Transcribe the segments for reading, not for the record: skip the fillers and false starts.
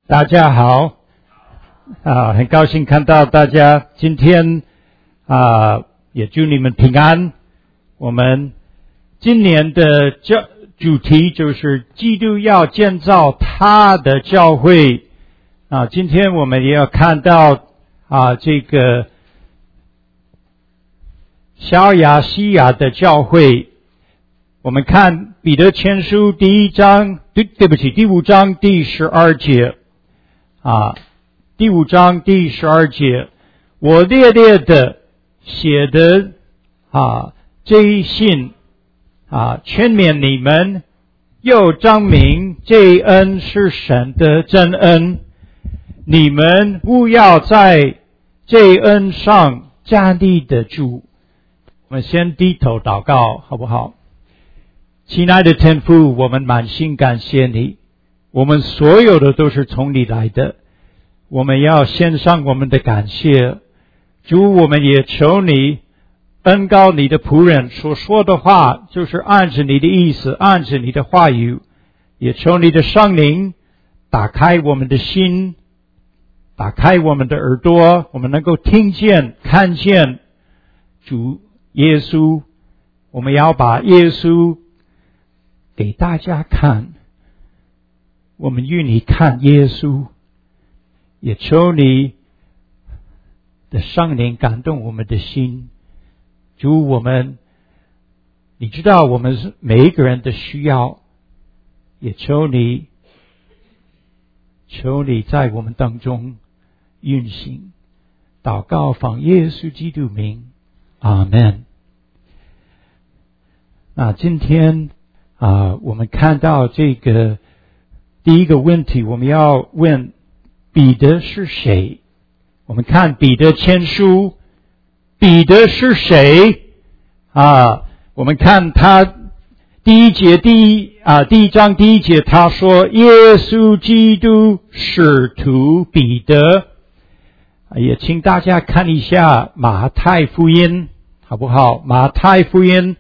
大家好，很高兴看到大家。今天也祝你们平安。我们今年的主题就是基督要建造他的教会。今天我们也要看到这个小亚细亚的教会。我们看彼得前书第5章第12节。第5章第12节，我烈烈的写的这一信劝勉你们，又彰明这恩是神的真恩，你们务要在这恩上站立得住。我们先低头祷告好不好？亲爱的天父，我们满心感谢你，我们所有的都是从你来的，我们要献上我们的感谢。主，我们也求你恩膏你的仆人所说的话，就是按着你的意思，按着你的话语，也求你的圣灵打开我们的心，打开我们的耳朵，我们能够听见看见主耶稣。我们要把耶稣给大家看，我们与你看耶稣，也求你的圣灵感动我们的心。主，你知道我们每一个人的需要，也求你在我们当中运行。祷告奉耶稣基督名，阿们。今天我们看到这个第一个问题，我们要问彼得是谁？我们看彼得前书，彼得是谁？我们看他第一章第一节，他说耶稣基督使徒彼得。也请大家看一下马太福音好不好？马太福音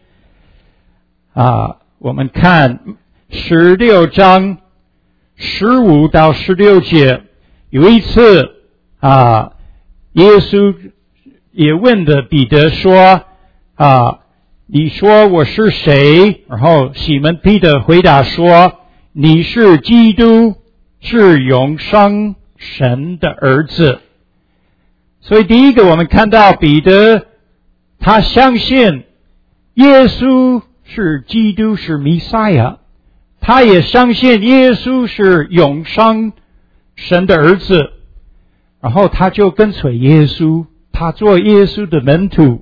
我们看16章15到16节，有一次耶稣也问的彼得说你说我是谁？然后西门彼得回答说，你是基督，是永生神的儿子。所以第一个我们看到彼得他相信耶稣是基督，是弥赛亚，他也相信耶稣是永生神的儿子，然后他就跟随耶稣，他做耶稣的门徒。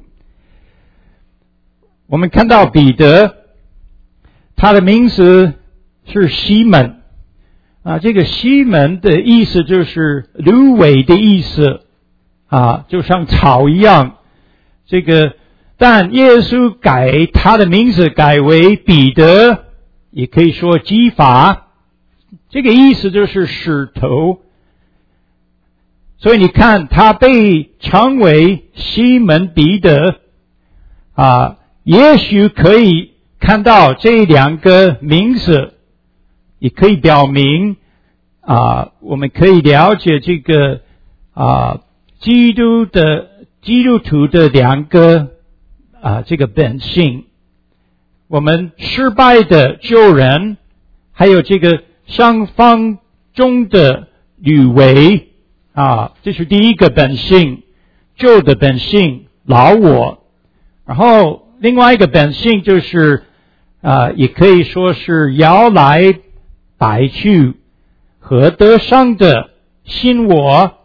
我们看到彼得他的名字是西门这个西门的意思就是芦苇的意思就像草一样。但耶稣改他的名字改为彼得，也可以说基法，这个意思就是使头。所以你看他被称为西门彼得也许可以看到这两个名字，也可以表明我们可以了解这个基督徒的两个这个本性。我们失败的救人，还有这个上方中的吕维这是第一个本性，旧的本性老我。然后另外一个本性就是也可以说是摇来摆去和得胜的新我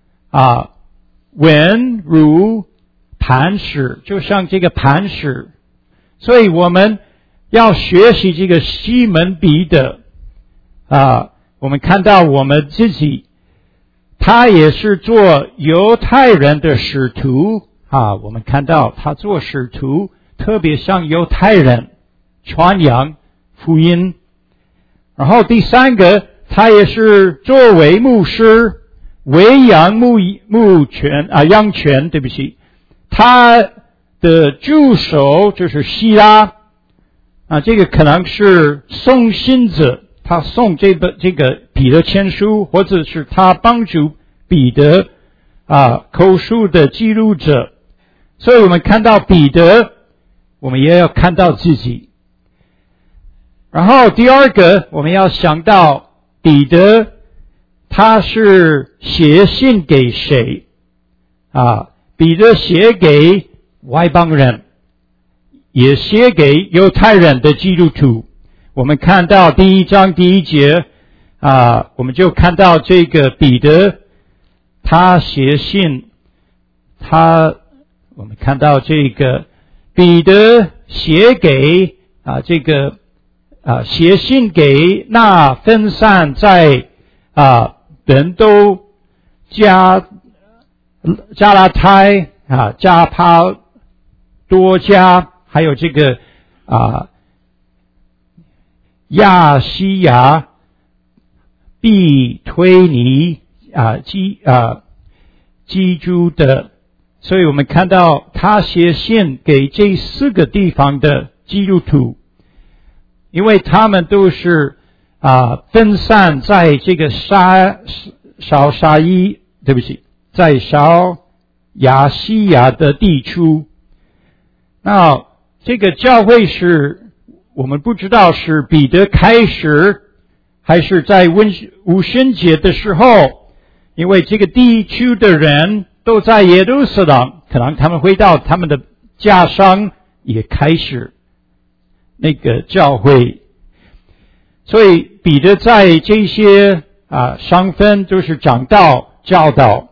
稳如磐石，就像这个磐石。所以我们要学习这个西门彼得我们看到我们自己，他也是做犹太人的使徒我们看到他做使徒，特别向犹太人传扬福音。然后第三个，他也是作为牧师喂养羊群，对不起，他的助手就是希拉这个可能是送信子他送这个彼得前书，或者是他帮助彼得口述的记录者。所以我们看到彼得，我们也要看到自己。然后第二个，我们要想到彼得他是写信给谁彼得写给外邦人，也写给犹太人的基督徒。我们看到第1章第1节我们就看到这个彼得他写信，我们看到这个彼得写给写信给那分散在人都加拉太加帕多家，还有这个亚细亚、庇推尼基督的。所以我们看到他写信给这4个地方的基督徒，因为他们都是分散在这个在小亚细亚的地区。那这个教会是我们不知道是彼得开始，还是在五旬节的时候，因为这个地区的人都在耶路撒冷，可能他们回到他们的家乡，也开始那个教会。所以彼得在这些上分就是讲道教导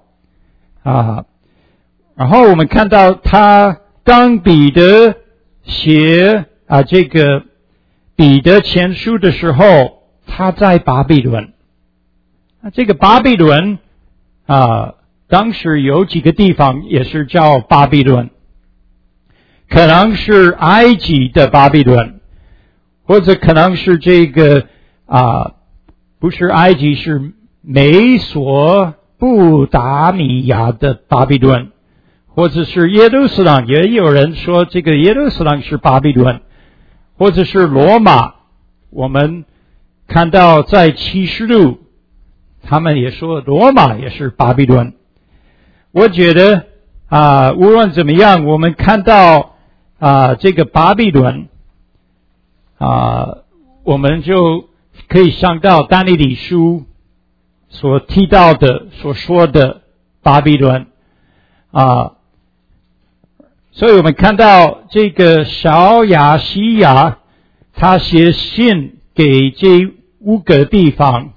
然后我们看到他当彼得写这个彼得前书的时候，他在巴比伦。这个巴比伦当时有几个地方也是叫巴比伦，可能是埃及的巴比伦，或者可能是这个不是埃及，是美索不达米亚的巴比伦，或者是耶路撒冷，也有人说这个耶路撒冷是巴比伦，或者是罗马。我们看到在启示录，他们也说罗马也是巴比伦。我觉得无论怎么样，我们看到这个巴比伦我们就可以想到但以理书所提到的所说的巴比伦所以我们看到这个小亚细亚，他写信给这5个地方，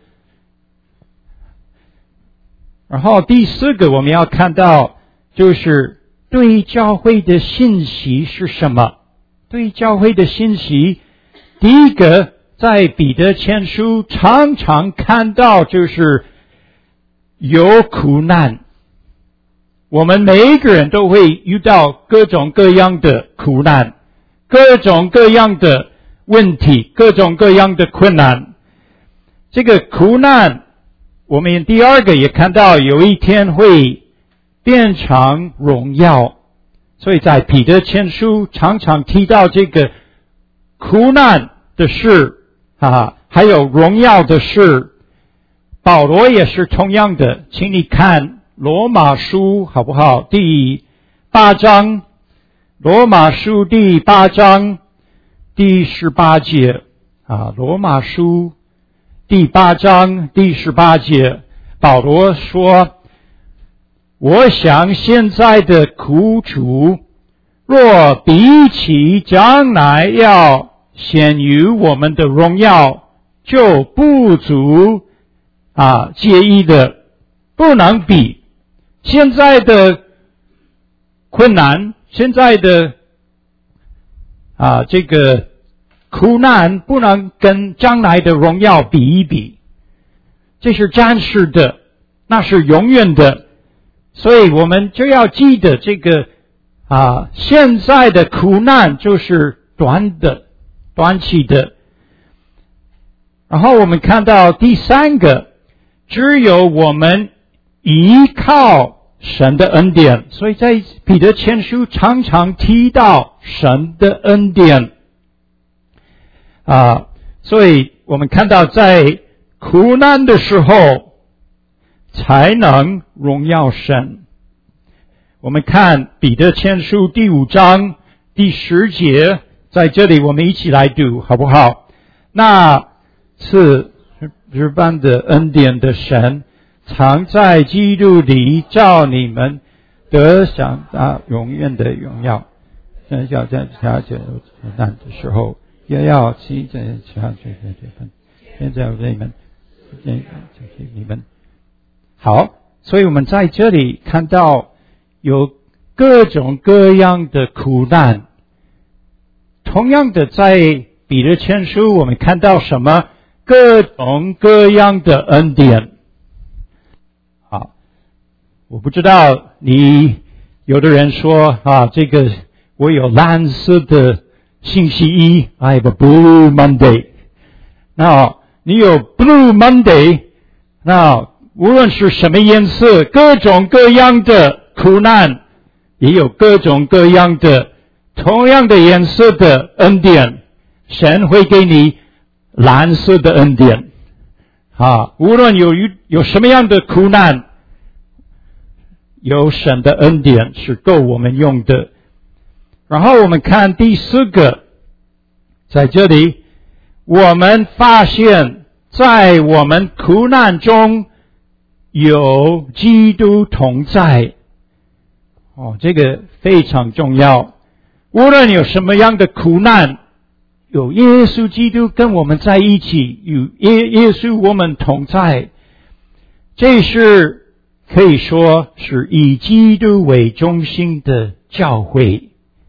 然后第4个我们要看到就是对教会的信息是什么。对教会的信息，第一个在彼得前书常常看到就是有苦难。我们每一个人都会遇到各种各样的苦难，各种各样的问题，各种各样的困难。这个苦难我们第2个也看到有一天会变成荣耀。所以在彼得前书常常提到这个苦难的事还有荣耀的事。保罗也是同样的，请你看罗马书好不好？第8章，罗马书第8章第18节罗马书第8章第18节，保罗说，我想现在的苦楚，若比起将来要显于我们的荣耀，就不足介意的，不能比。现在的困难，现在的这个苦难不能跟将来的荣耀比一比，这是暂时的，那是永远的。所以我们就要记得这个现在的苦难就是短期的。然后我们看到第3个，只有我们依靠神的恩典。所以在彼得前书常常提到神的恩典所以我们看到在苦难的时候才能荣耀神。我们看彼得前书第5章第10节，在这里我们一起来读好不好？那赐日般的恩典的神，常在基督里叫你们得享他永远的荣耀。在挑战难的时候，也要记着下这份。现在你们好，所以我们在这里看到有各种各样的苦难。同样的，在彼得前书我们看到什么？各种各样的恩典。好，我不知道你有的人说这个我有蓝色的星期一 I have a blue Monday。 那你有 blue Monday， 那无论是什么颜色，各种各样的苦难，也有各种各样的同样的颜色的恩典。神会给你蓝色的恩典无论有什么样的苦难，有神的恩典是够我们用的。然后我们看第4个，在这里我们发现在我们苦难中有基督同在。这个非常重要。无论有什么样的苦难，有耶稣基督跟我们在一起，有耶稣我们同在。这是可以说是以基督为中心的教会。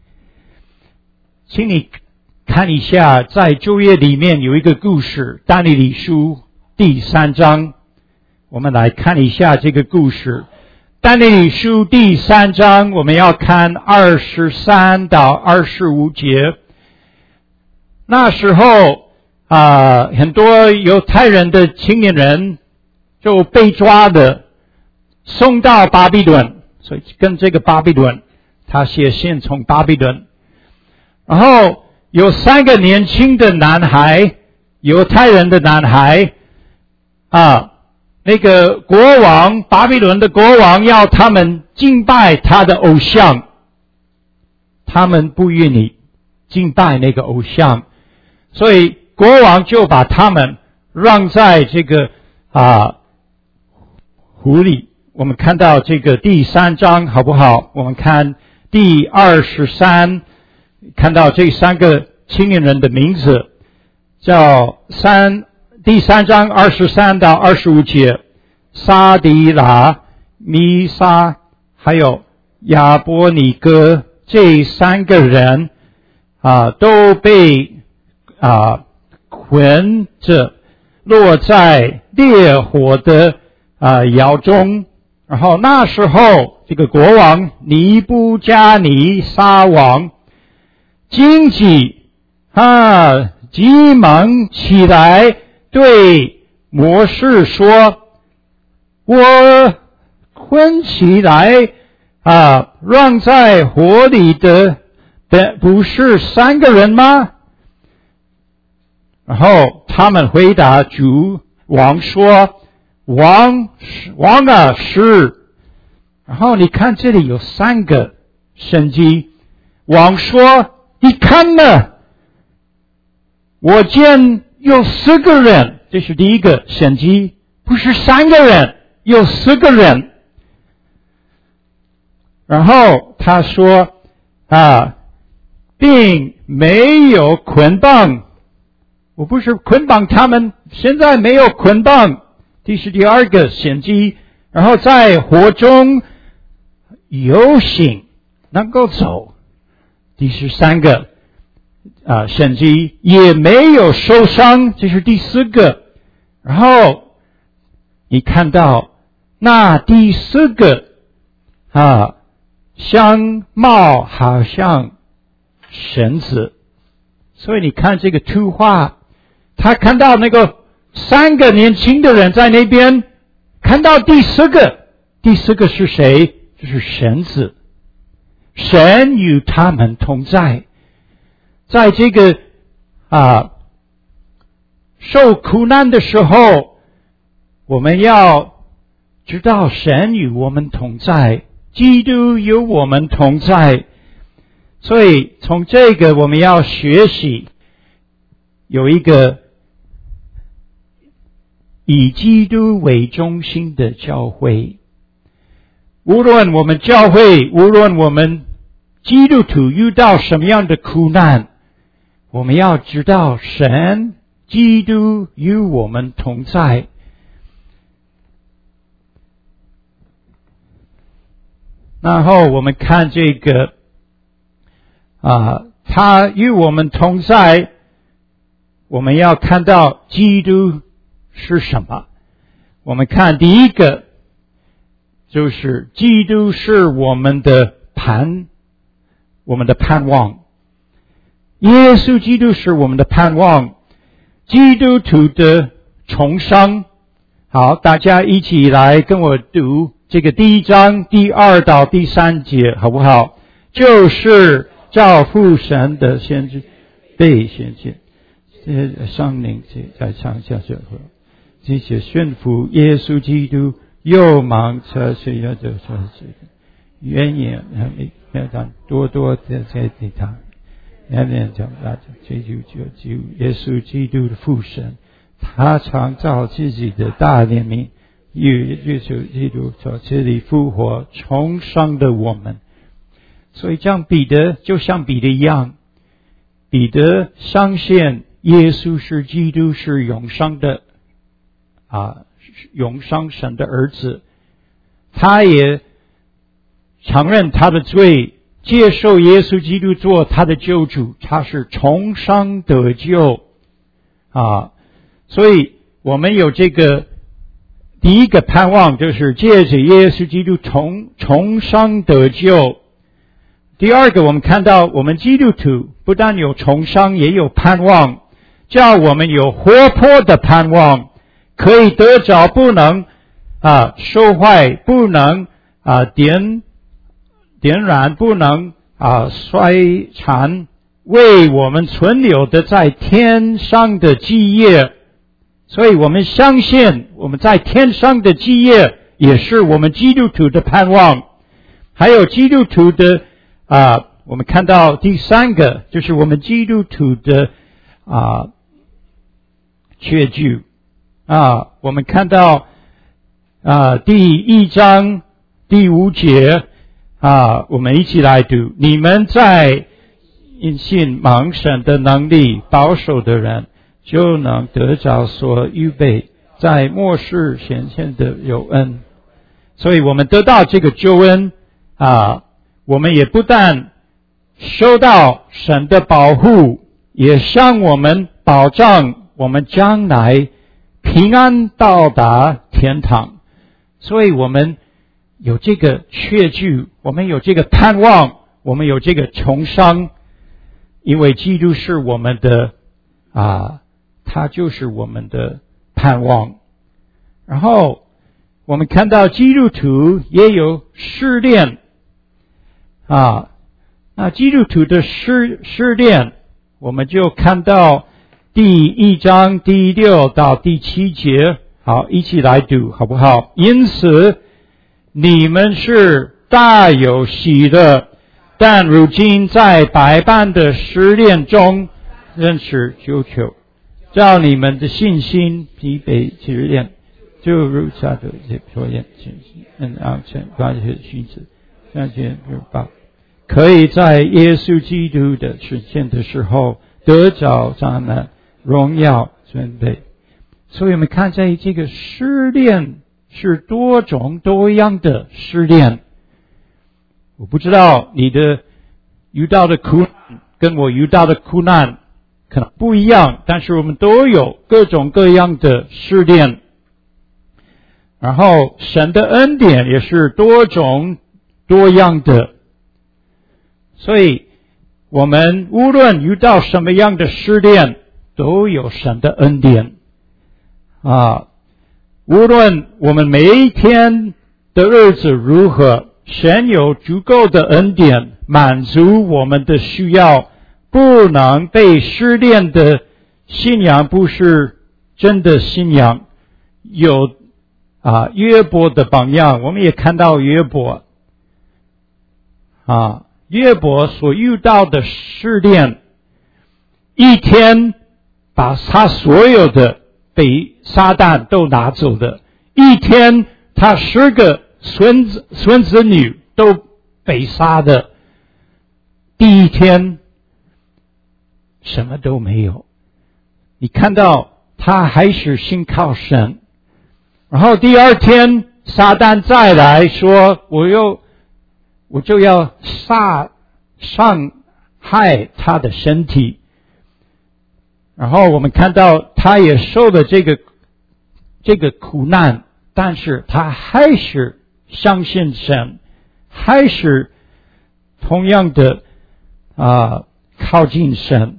请你看一下，在旧约里面有一个故事，但以理书第3章，我们来看一下这个故事。但以理书第3章，我们要看23到25节。那时候很多犹太人的青年人就被抓的，送到巴比伦。所以跟这个巴比伦，他写信从巴比伦。然后有3个年轻的男孩，犹太人的男孩那个国王，巴比伦的国王要他们敬拜他的偶像，他们不愿意敬拜那个偶像，所以国王就把他们让在这个湖里。我们看到这个第3章好不好？我们看第23，看到这3个青年人的名字，叫第3章23到25节，沙迪拉、弥沙还有亚伯尼哥，这3个人都被捆着落在烈火的窑中。然后那时候这个国王尼布加尼撒王惊奇急忙起来对摩士说，我捆起来让在火里的不是3个人吗？然后他们回答主王说，王是。然后你看这里有3个神迹。王说，你看呢，我见有4个人，这是第一个神迹，不是3个人，有4个人。然后他说并没有捆绑，我不是捆绑他们，现在没有捆绑。这是第2个神迹。然后在火中游行，能够走。第13个神迹，也没有受伤，这是第4个。然后你看到那第4个相貌好像绳子。所以你看这个图画，他看到那个3个年轻的人在那边，看到第4个是谁？就是绳子。神与他们同在。在这个受苦难的时候，我们要知道神与我们同在，基督与我们同在。所以从这个我们要学习有一个以基督为中心的教会。无论我们教会，无论我们基督徒遇到什么样的苦难，我们要知道神基督与我们同在。然后我们看这个他与我们同在，我们要看到基督是什么。我们看第一个就是基督是我们的盼望。耶稣基督是我们的盼望，基督徒的重生。好，大家一起来跟我读这个第1章第2到第3节，好不好？就是照父神的先知被显现，圣灵在上下社会，这些宣服耶稣基督又忙着谁要的说这个原言多多的在地上，讲这就耶稣基督的父神，他创造自己的大怜悯，与耶稣基督所这里复活重生的我们。所以这样就像彼得一样，彼得相信耶稣是基督，是永生神的儿子，他也承认他的罪，接受耶稣基督做他的救主，他是重生得救所以我们有这个第一个盼望，就是借着耶稣基督重生得救。第二个，我们看到我们基督徒不但有重生，也有盼望，叫我们有活泼的盼望，可以得着，不能受坏，不能点燃，不能衰残，为我们存留的在天上的基业。所以我们相信我们在天上的基业也是我们基督徒的盼望。还有基督徒的我们看到第3个，就是我们基督徒的确据我们看到第1章第5节我们一起来读：你们在因信蒙神的能力保守的人，就能得着所预备在末世显现的有恩。所以我们得到这个救恩我们也不但受到神的保护，也向我们保障我们将来平安到达天堂。所以我们有这个确据，我们有这个盼望，我们有这个重生，因为基督是我们的他就是我们的盼望。然后我们看到基督徒也有试炼那基督徒的试炼，我们就看到第1章第6到第7节。好，一起来读好不好？因此你们是大有喜乐，但如今在百般的试炼中认识求，照你们的信心疲惫试炼，就如下的所言安全关系须知相见而报，可以在耶稣基督的实现的时候得着咱们荣耀尊贵。所以我们看在这个试炼是多种多样的试炼。我不知道你的遇到的苦难跟我遇到的苦难可能不一样，但是我们都有各种各样的试炼。然后神的恩典也是多种多样的。所以我们无论遇到什么样的试炼，都有神的恩典无论我们每一天的日子如何，神有足够的恩典满足我们的需要。不能被试炼的信仰不是真的信仰，有约伯的榜样。我们也看到约伯约伯所遇到的试炼，一天把他所有的被撒旦都拿走的，一天他10个孙子女都被杀的，第一天什么都没有。你看到他还是信靠神，然后第二天撒旦再来说我就要伤害他的身体，然后我们看到他也受了这个苦难，但是他还是相信神，还是同样的靠近神。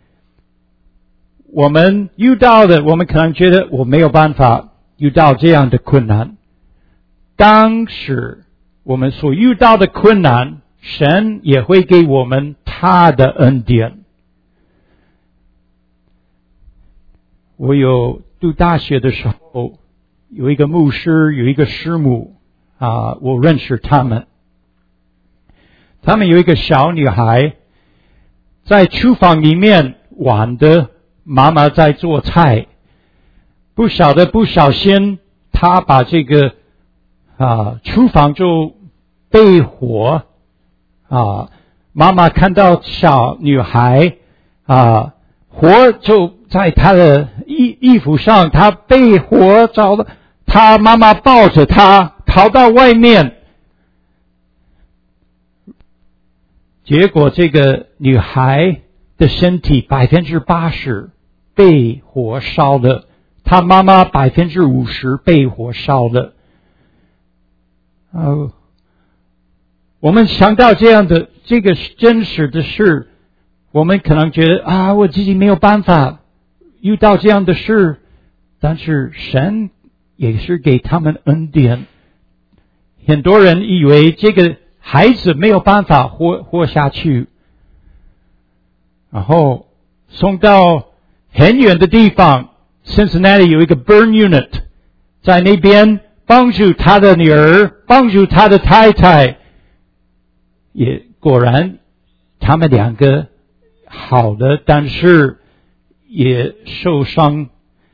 我们遇到的，我们可能觉得我没有办法遇到这样的困难，当时我们所遇到的困难，神也会给我们他的恩典。我有读大学的时候，有一个牧师，有一个师母我认识他们有一个小女孩在厨房里面玩的，妈妈在做菜，不小心她把这个厨房就被火妈妈看到小女孩火就在她的衣服上，她被火着了，她妈妈抱着她逃到外面，结果这个女孩的身体80%被火烧了，她妈妈50%被火烧了。我们想到这样的这个真实的事，我们可能觉得我自己没有办法遇到这样的事，但是神也是给他们恩典。很多人以为这个孩子没有办法活下去，然后送到很远的地方 Cincinnati 有一个 burn unit， 在那边帮助他的女儿，帮助他的太太，也果然他们2个好了，但是也受伤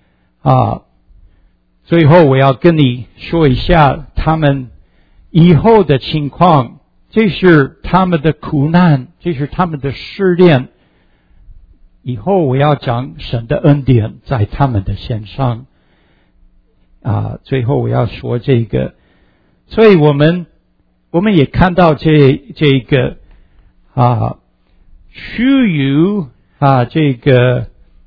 最后我要跟你说一下他们以后的情况，这是他们的苦难，这是他们的试炼。以后我要讲神的恩典在他们的身上最后我要说这个，所以我们也看到这个出于这个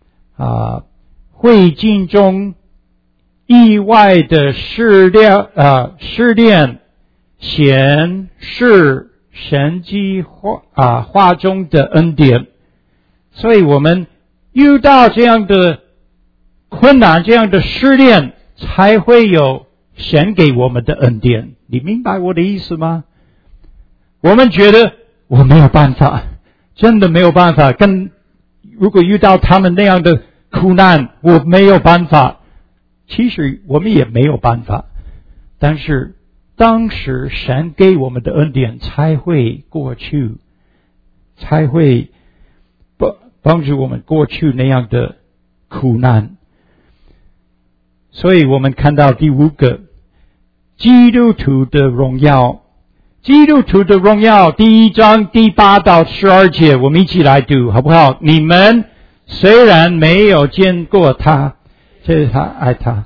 会境中意外的试炼显示神迹话中的恩典。所以我们遇到这样的困难，这样的试炼，才会有神给我们的恩典。你明白我的意思吗？我们觉得我没有办法，真的没有办法，如果遇到他们那样的苦难，我没有办法。其实我们也没有办法，但是当时神给我们的恩典才会过去，才会帮助我们过去那样的苦难。所以我们看到第5个，基督徒的荣耀。基督徒的荣耀第1章第8到12节，我们一起来读好不好？你们虽然没有见过他，这是他爱他。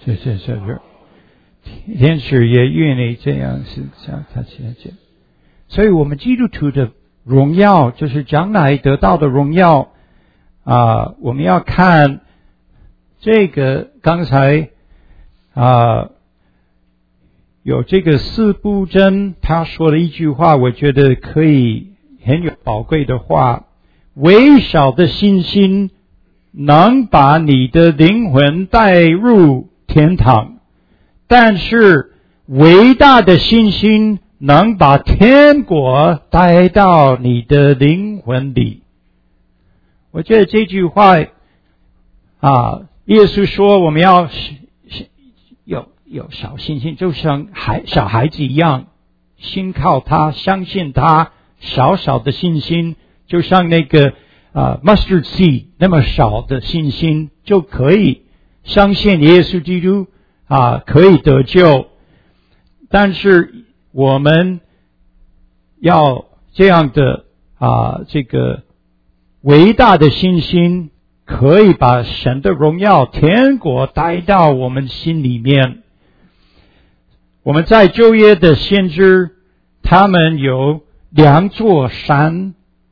是，天使也愿意这样是像他现在。所以我们基督徒的荣耀，就是将来得到的荣耀我们要看这个刚才有这个司布真他说了一句话，我觉得可以很有宝贵的话：微小的信心能把你的灵魂带入天堂，但是伟大的信心能把天国带到你的灵魂里。我觉得这句话耶稣说我们要有小信心，就像小孩子一样，信靠他，相信他，小小的信心，就像那个mustard seed 那么少的信心，就可以相信耶稣基督可以得救。但是我们要这样的这个伟大的信心，可以把神的荣耀、天国带到我们心里面。我们在旧约的先知，他们有2座山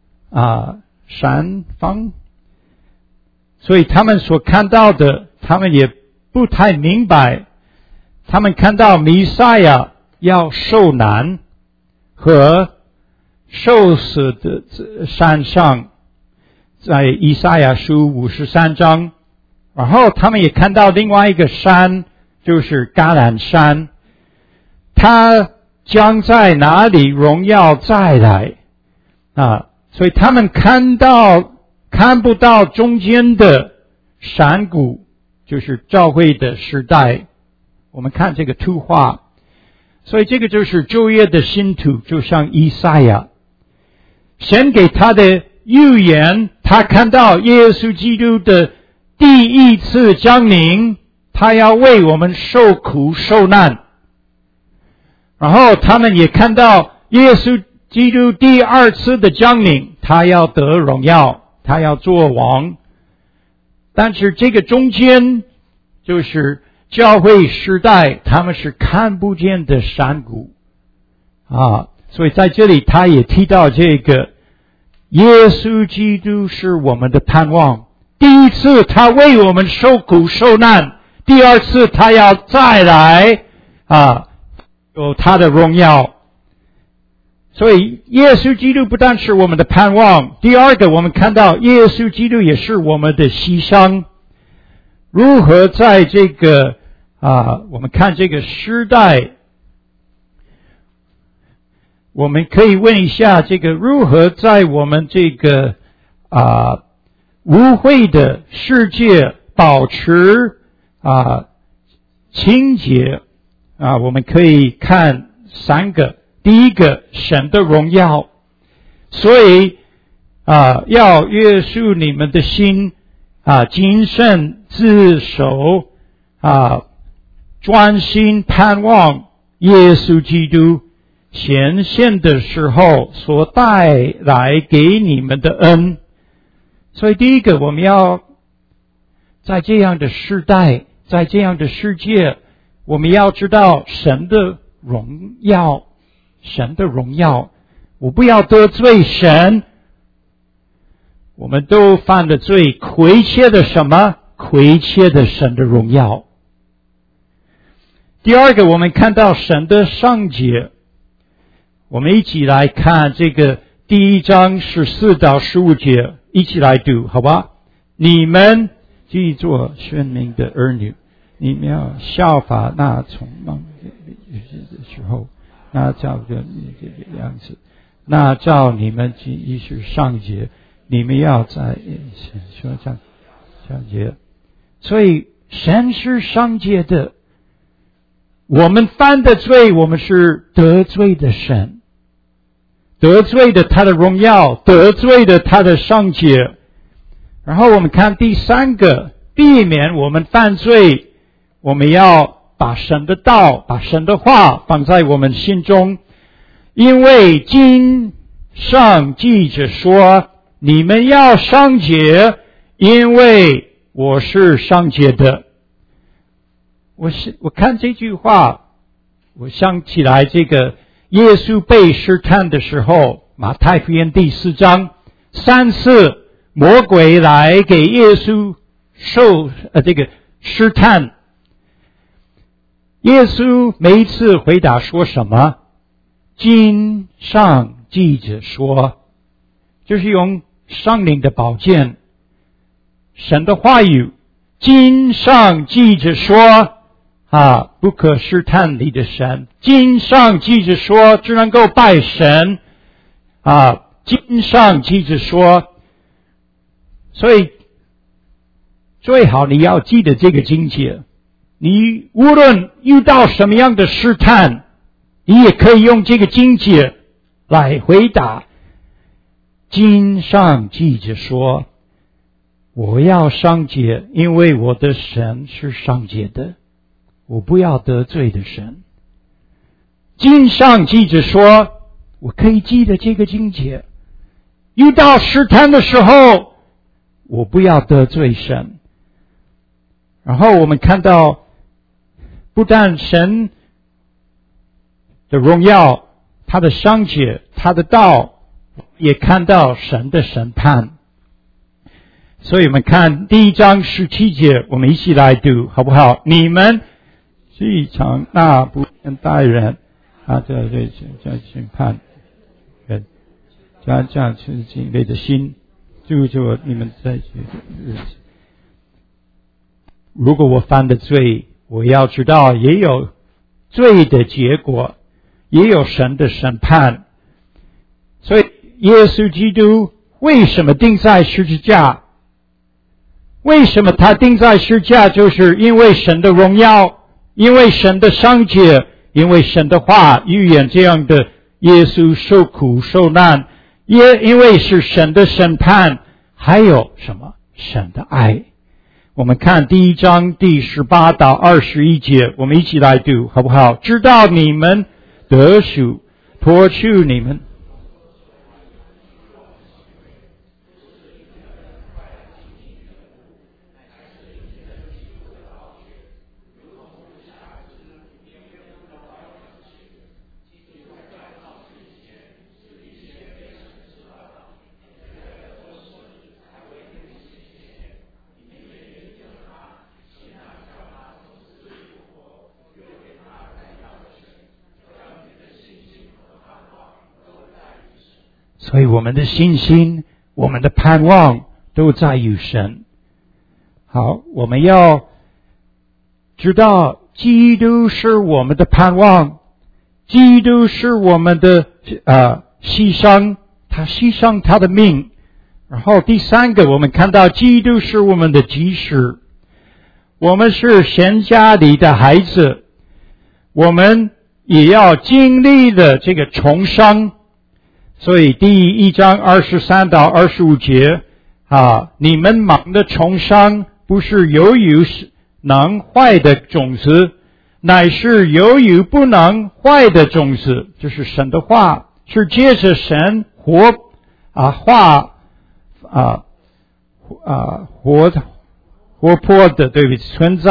方，所以他们所看到的，他们也不太明白。他们看到弥赛亚要受难和受死的山上，在以赛亚书53章，然后他们也看到另外一个山，就是橄榄山，他将在哪里荣耀再来所以他们看不到中间的山谷，就是教会的时代。我们看这个图画，所以这个就是旧约的信徒，就像以赛亚，神给他的预言，他看到耶稣基督的第一次降临，他要为我们受苦受难。然后他们也看到耶稣基督第2次的降临，他要得荣耀，他要做王。但是这个中间就是教会时代，他们是看不见的山谷所以在这里他也提到这个耶稣基督是我们的盼望。第1次他为我们受苦受难，第2次他要再来有他的荣耀。所以耶稣基督不但是我们的盼望，第二个我们看到耶稣基督也是我们的牺牲。如何在这个我们看这个时代，我们可以问一下，这个如何在我们这个污秽的世界保持清洁我们可以看3个。第一个，神的荣耀。所以要约束你们的心谨慎自守专心盼望耶稣基督显现的时候所带来给你们的恩。所以第一个，我们要在这样的时代，在这样的世界，我们要知道神的荣耀，神的荣耀。我不要得罪神。我们都犯了罪，亏欠的什么？亏欠的神的荣耀。第二个，我们看到神的圣洁。我们一起来看这个第1章14到15节，一起来读，好吧？你们既做宣明的儿女，你们要效法那从梦的时候，那照着你这个样子，那照你们既是圣洁，你们要在说圣洁。所以神是圣洁的。我们犯的罪，我们是得罪的神，得罪的他的荣耀，得罪的他的圣洁。然后我们看第3个，避免我们犯罪，我们要把神的道，把神的话放在我们心中。因为经上记着说，你们要圣洁，因为我是圣洁的。 我看这句话，我想起来这个耶稣被试探的时候，马太福音第4章3次魔鬼来给耶稣受这个试探，耶稣每一次回答说什么？经上记着说，就是用圣灵的宝剑，神的话语，经上记着说不可试探你的神，经上记着说只能够拜神经上记着说，所以最好你要记得这个经节，你无论遇到什么样的试探，你也可以用这个经节来回答。经上记着说，我要圣洁，因为我的神是圣洁的，我不要得罪的神。经上记着说，我可以记得这个经节，遇到试探的时候，我不要得罪神。然后我们看到，不但神的荣耀，他的圣洁，他的道，也看到神的审判。所以我们看第1章17节，我们一起来读好不好？你们既常那不恩待人这审判人，这样是敬畏的心，就你们在日子。如果我犯的罪，我要知道也有罪的结果，也有神的审判。所以耶稣基督为什么钉在十字架？为什么他钉在十字架？就是因为神的荣耀，因为神的圣洁，因为神的话预言这样的耶稣受苦受难，也因为是神的审判，还有什么？神的爱。我们看第1章第18到21节，我们一起来读好不好？知道你们得赎，脱去你们所以我们的信心，我们的盼望都在于神。好，我们要知道基督是我们的盼望，基督是我们的牺牲，他牺牲他的命。然后第3个，我们看到基督是我们的基石，我们是神家里的孩子，我们也要经历了这个重生。所以第1章23到25节你们忙的重生，不是由于能坏的种子，乃是由于不能坏的种子，就是神的话，是借着神活泼的，对不起，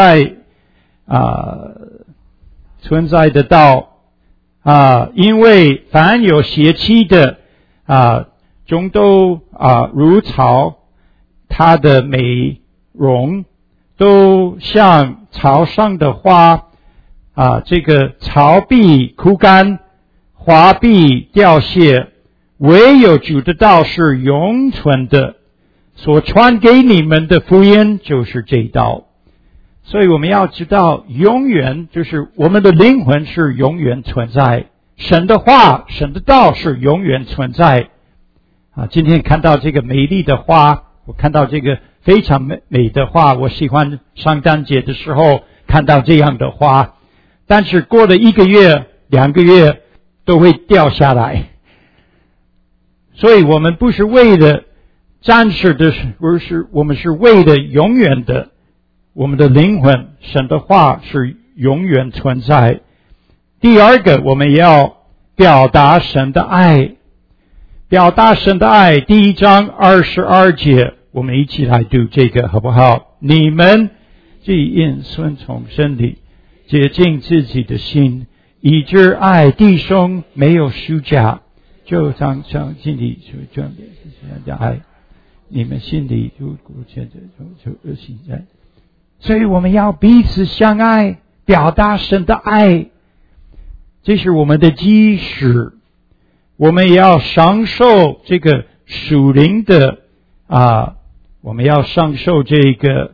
存在的道因为凡有血气的种都如草，它的美容都像草上的花这个草必枯干，花必凋谢，唯有主的道是永存的，所传给你们的福音就是这道。所以我们要知道，永远就是我们的灵魂是永远存在，神的话，神的道是永远存在今天看到这个美丽的花，我看到这个非常美的花，我喜欢圣诞节的时候看到这样的花，但是过了1个月2个月都会掉下来。所以我们不是为了暂时的，我们是为了永远的，我们的灵魂，神的话是永远存在。第2个，我们要表达神的爱，表达神的爱。第1章22节，我们一起来读这个好不好？你们既因顺从真理， 洁净自己的心，以致爱弟兄没有虚假，就常常心里就这样爱，你们心里就现在就恶心在。所以我们要彼此相爱，表达神的爱，这是我们的基石。我们也要享受这个属灵的我们要享受这个。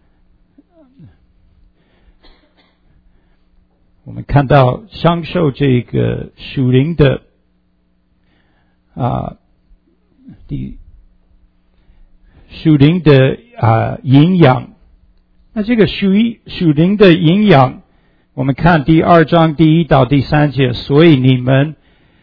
我们看到享受这个属灵的属灵的营养。那这个属灵的营养，我们看第2章第1到第3节，所以你们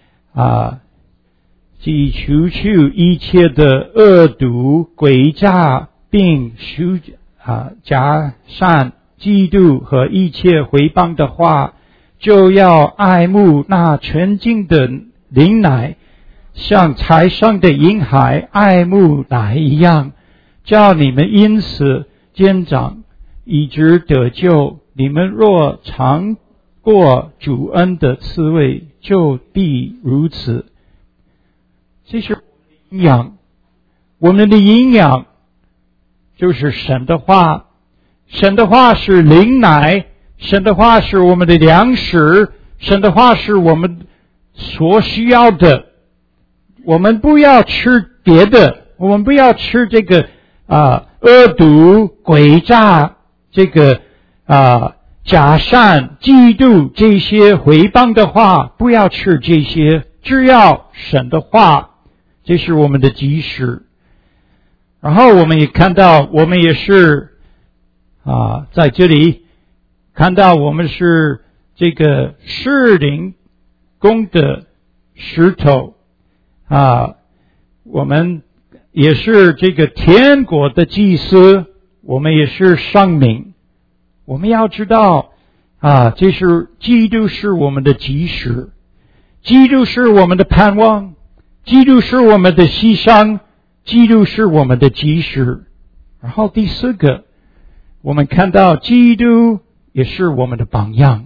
即除去一切的恶毒、诡诈，并假善、嫉妒和一切毁谤的话，就要爱慕那纯净的灵奶，像才上的婴孩爱慕奶一样，叫你们因此渐长，以致得救。你们若尝过主恩的滋味，就必如此。这是营养，我们的营养就是神的话。神的话是灵奶，神的话是我们的粮食，神的话是我们所需要的。我们不要吃别的，我们不要吃这个恶毒、诡诈，这个假善、嫉妒这些毁谤的话，不要吃这些，只要神的话，这是我们的基石。然后我们也看到，我们也是在这里看到我们是这个士林宫的石头我们也是这个天国的祭司，我们也是圣民。我们要知道这是基督是我们的基石，基督是我们的盼望，基督是我们的牺牲，基督是我们的基石。然后第4个，我们看到基督也是我们的榜样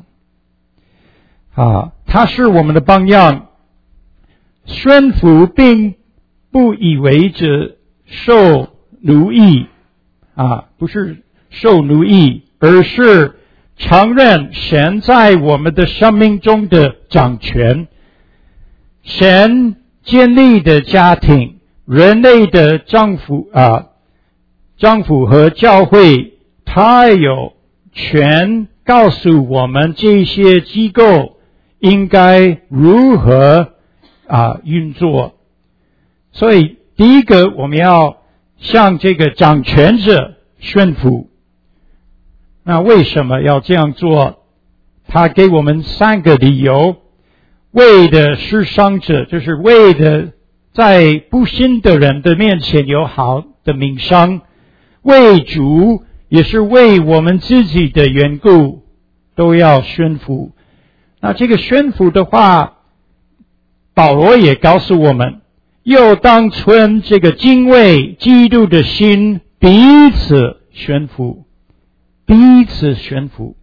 他是我们的榜样。顺服并不意味着受奴役不是受奴役，而是承认神在我们的生命中的掌权。神建立的家庭，人类的丈夫和教会，他有权告诉我们这些机构应该如何运作。所以第一个，我们要向这个掌权者顺服。那为什么要这样做？他给我们3个理由。为的是伤者，就是为的在不信的人的面前有好的名声。为主，也是为我们自己的缘故，都要顺服。那这个顺服的话，保罗也告诉我们，又当存这个敬畏基督的心，彼此顺服，彼此顺服。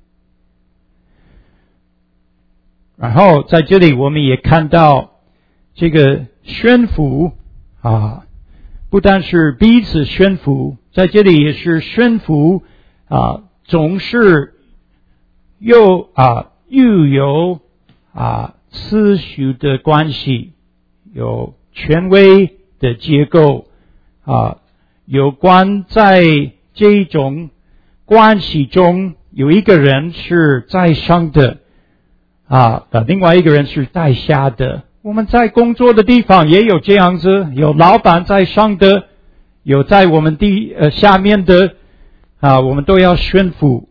然后在这里我们也看到这个顺服不但是彼此顺服，在这里也是顺服总是又有次序的关系，有权威的结构有关在这种关系中，有一个人是在上的另外一个人是在下的。我们在工作的地方也有这样子，有老板在上的，有在我们下面的我们都要顺服。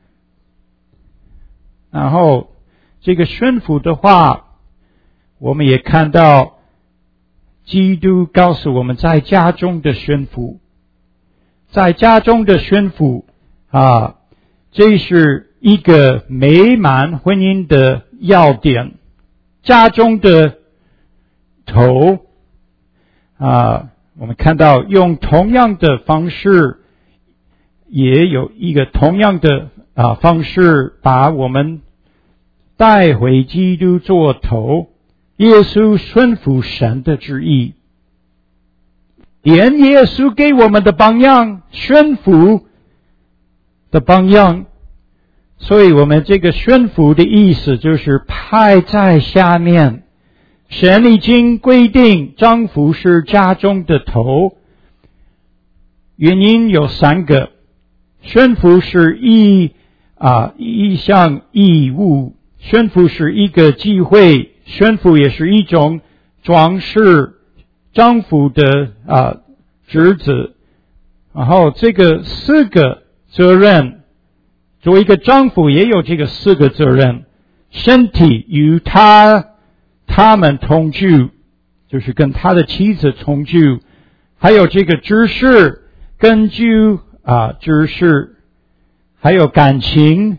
然后这个顺服的话，我们也看到基督告诉我们在家中的顺服，在家中的顺服这是一个美满婚姻的要点。家中的头我们看到用同样的方式，也有一个同样的方式把我们带回基督做头。耶稣顺服神的旨意，连耶稣给我们的榜样，顺服的榜样。所以我们这个顺服的意思就是派在下面。神已经规定丈夫是家中的头，原因有3个。顺服是一项义务，顺服是一个机会，顺服也是一种装饰丈夫的职责。然后这个4个责任，作为一个丈夫也有这个4个责任。身体与他们同居，就是跟他的妻子同居。还有这个知识，根据知识，还有感情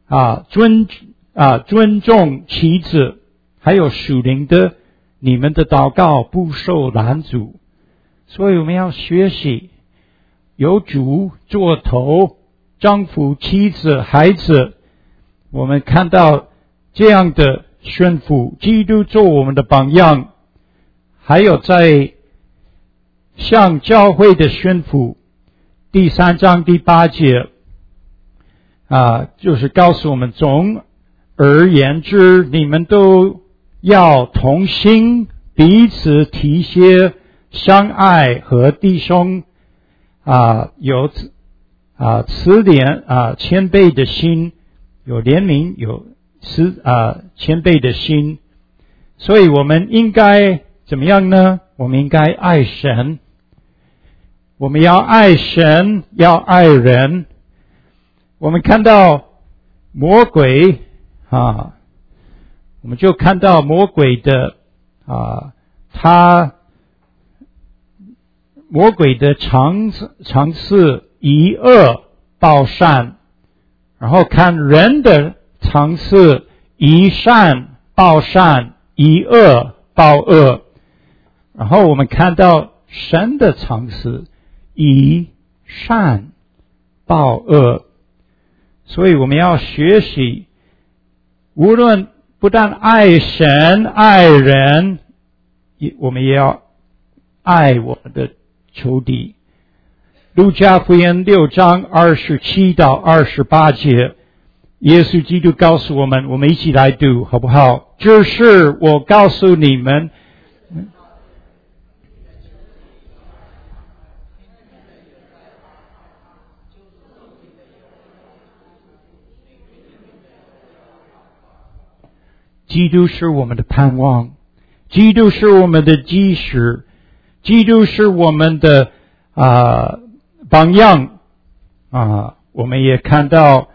尊重妻子，还有属灵的，你们的祷告不受拦阻。所以我们要学习由主做头，丈夫、妻子、孩子，我们看到这样的顺服，基督做我们的榜样。还有在向教会的顺服，第3章第8节就是告诉我们，总而言之，你们都要同心，彼此体恤，相爱，和弟兄有慈怜谦卑的心，有怜悯，有谦卑的心。所以我们应该怎么样呢？我们应该爱神，我们要爱神，要爱人。我们看到魔鬼我们就看到魔鬼的魔鬼的尝试以恶报善，然后看人的尝试以善报善，以恶报恶。然后我们看到神的尝试以善报恶。所以我们要学习，无论不但爱神爱人，我们也要爱我们的仇敌。路加福音6章27到28节，耶稣基督告诉我们，我们一起来读好不好？这是我告诉你们，基督是我们的盼望，基督是我们的基石，基督是我们的榜样我们也看到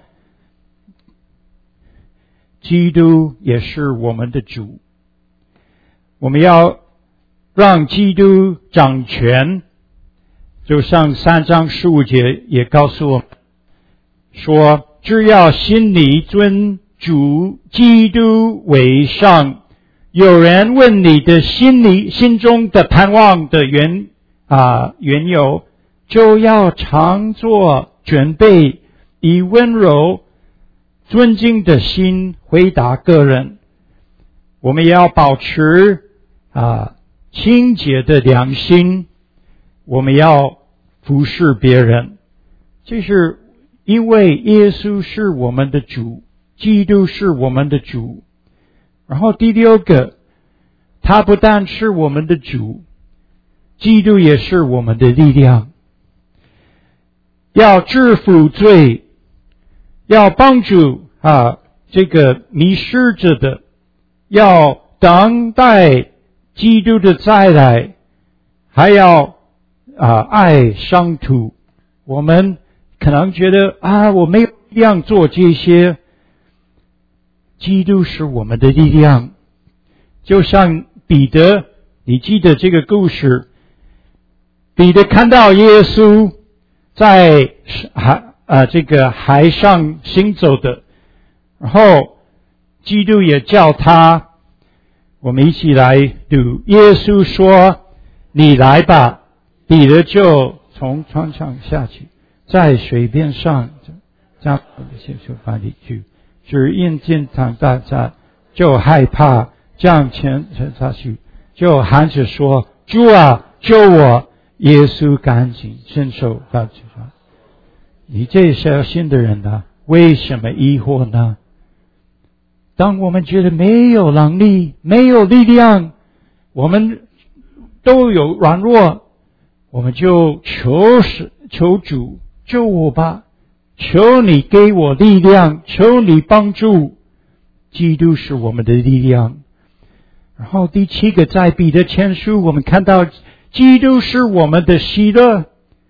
基督也是我们的主。我们要让基督掌权，就像3章15节也告诉我们说，只要心里尊主基督为上。有人问你的心中的盼望的缘由，就要常做准备，以温柔尊敬的心回答个人。我们也要保持清洁的良心，我们要服侍别人。这是因为耶稣是我们的主，基督是我们的主。然后第6个，他不但是我们的主，基督也是我们的力量。要制服罪，要帮助这个迷失着的，要等待基督的再来，还要爱伤徒。我们可能觉得我没有力量做这些，基督是我们的力量。就像彼得，你记得这个故事，彼得看到耶稣在这个海上行走的，然后基督也叫他，我们一起来读。耶稣说，你来吧。彼得就从船上下去，在水边上将我的血手放里去，只因经常大家就害怕，将钱下去，就喊着说：“主啊，救我！”耶稣赶紧伸手抱住他。你这小心的人呢？为什么疑惑呢？当我们觉得没有能力、没有力量，我们都有软弱，我们就求主救我吧，求你给我力量，求你帮助。基督是我们的力量。然后第7个，在彼得前书我们看到基督是我们的喜乐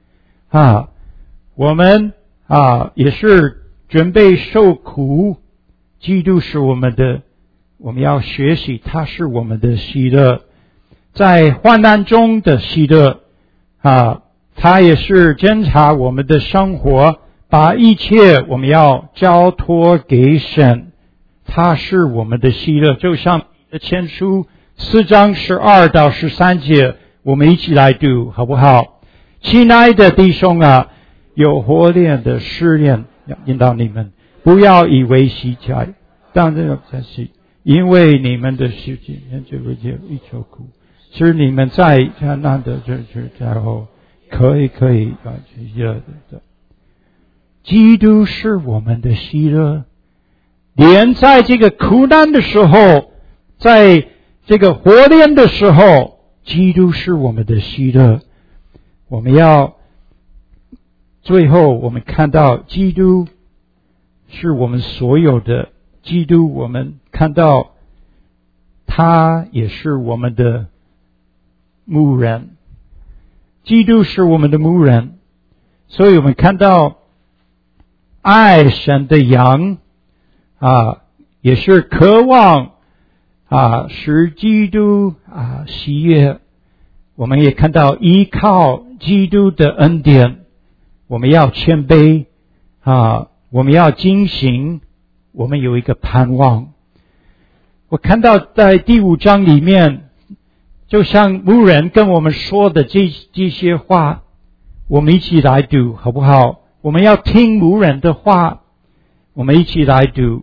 我们也是准备受苦，基督是我们要学习他是我们的喜乐，在患难中的喜乐他也是检查我们的生活，把一切我们要交托给神，他是我们的喜乐。就像前书4章12到13节，我们一起来读好不好？亲爱的弟兄有火炼的试炼要引导你们，不要以为稀奇，当这个才是，因为你们的世界就会一求苦，是你们在艰难的日子之后可以喜乐的。基督是我们的喜乐，连在这个苦难的时候，在这个火炼的时候，基督是我们的喜乐。我们要最后我们看到基督是我们所有的，基督我们看到他也是我们的牧人，基督是我们的牧人，所以我们看到爱神的羊也是渴望使基督喜悦。我们也看到依靠基督的恩典，我们要谦卑我们要警醒，我们有一个盼望。我看到在第5章里面，就像牧人跟我们说的这些话，我们一起来读好不好？我们要听牧人的话，我们一起来读。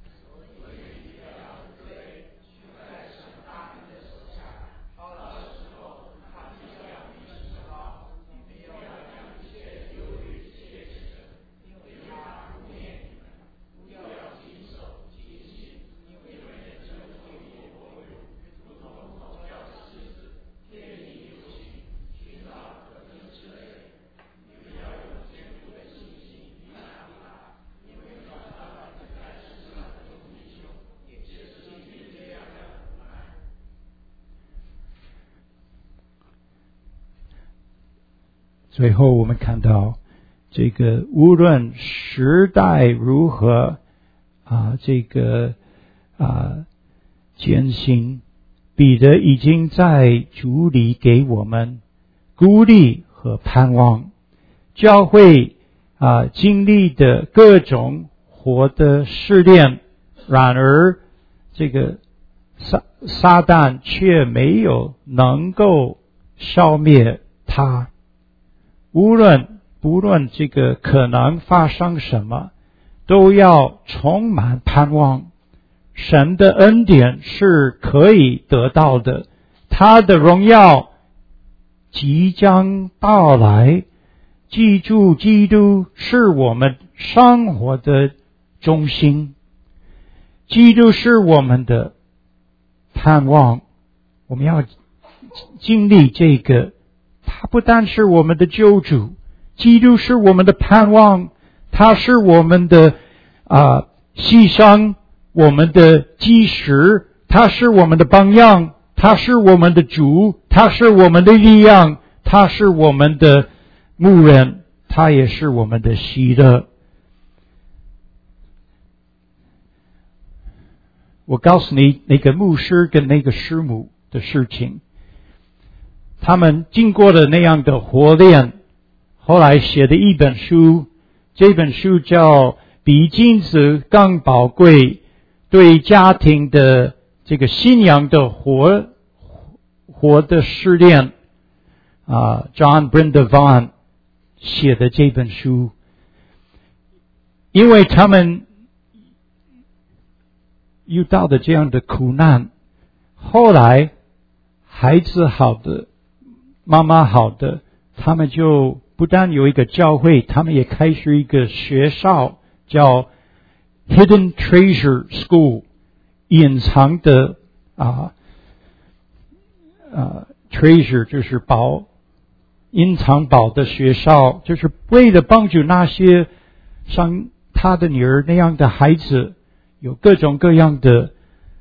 最后我们看到这个无论时代如何艰辛，彼得已经在主里给我们鼓励和盼望。教会经历的各种火的试炼，然而这个撒旦却没有能够消灭他。不论这个可能发生什么，都要充满盼望。神的恩典是可以得到的，他的荣耀即将到来。记住，基督是我们生活的中心，基督是我们的盼望。我们要经历这个，他不但是我们的救主，基督是我们的盼望，他是我们的牺牲，我们的基石，他是我们的榜样，他是我们的主，他是我们的力量，他是我们的牧人，他也是我们的喜乐。我告诉你那个牧师跟那个师母的事情，他们经过了那样的火炼，后来写的一本书，这本书叫《比金子更宝贵》，对家庭的这个信仰的火的试炼John Brenda Vaughan 写的这本书。 因为他们遇到的这样的苦难，后来孩子好的，妈妈好的，他们就不但有一个教会，他们也开始一个学校，叫 Hidden Treasure School， 隐藏的treasure 就是宝，隐藏宝的学校，就是为了帮助那些像他的女儿那样的孩子，有各种各样的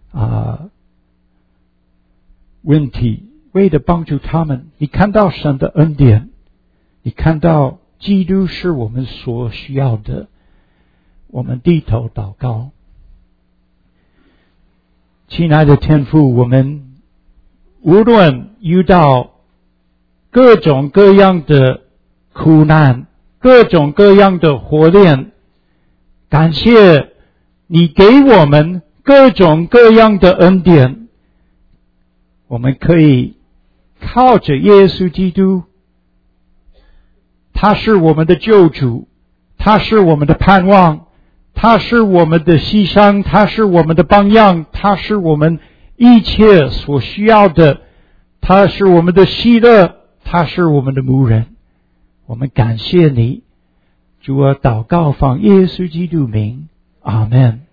问题，为了帮助他们。你看到神的恩典，你看到基督是我们所需要的，我们低头祷告。亲爱的天父，我们无论遇到各种各样的苦难，各种各样的火炼，感谢你给我们各种各样的恩典，我们可以靠着耶稣基督，他是我们的救主，他是我们的盼望，他是我们的牺牲，他是我们的榜样，他是我们一切所需要的，他是我们的喜乐，他是我们的牧人。我们感谢你，主啊，祷告奉耶稣基督名，阿们。